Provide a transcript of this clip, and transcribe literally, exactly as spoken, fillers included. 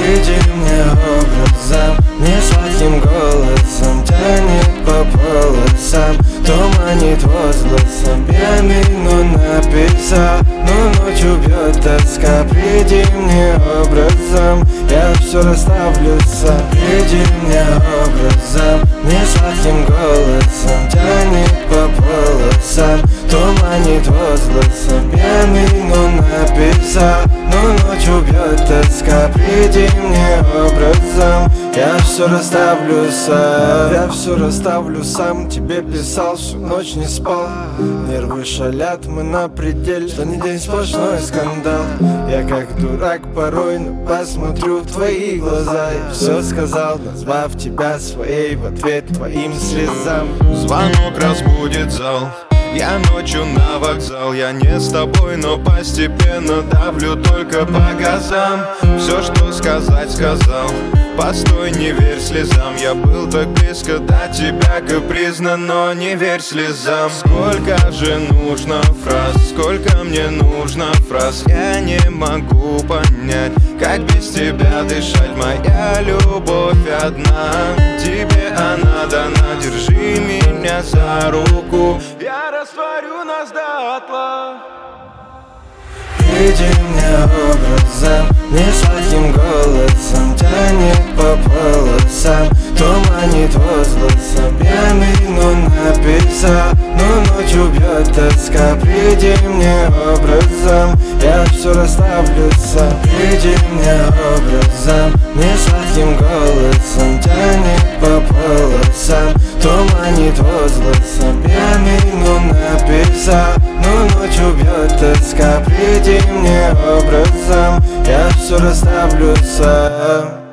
Приди мне образом, не сладким голосом, тянет по полосам, туманит возгласом. Пьяный, но написал, но ночью бьет тоска. Приди мне образом, я все расставлю сам. Приди мне образом, не сладким голосом, тянет по полосам, туманит возгласом. Пьяный, но написал, но ночью бьет тоска. Приди мне образом, я все расставлю сам. Я все расставлю сам, тебе писал, всю ночь не спал. Нервы шалят, мы на пределе, что не день сплошной скандал. Я как дурак порой, но посмотрю в твои глаза. Я все сказал, назвав тебя своей в ответ твоим слезам. Звонок разбудит зал, я ночью на вокзал. Я не с тобой, но постепенно давлю только по газам. Все, что сказать, сказал. Постой, не верь слезам. Я был так близко до тебя, капризно, но не верь слезам. Сколько же нужно фраз, сколько мне нужно фраз. Я не могу понять, как без тебя дышать. Моя любовь одна, тебе она дана. Держи меня за руку, я растворю нас дотла. Приди мне образом, не сладким голосом, тянет по полосам, туманит возгласом. Пьяный, но написал, но ночью бьет тоска. Приди мне образом, я все расставлю сам. Приди мне образом, не сладким голосом, тянет по полосам, туманит возгласом. Пьяный, но написал, но ночью бьет тоска. Приди мне образом, я все расставлю сам.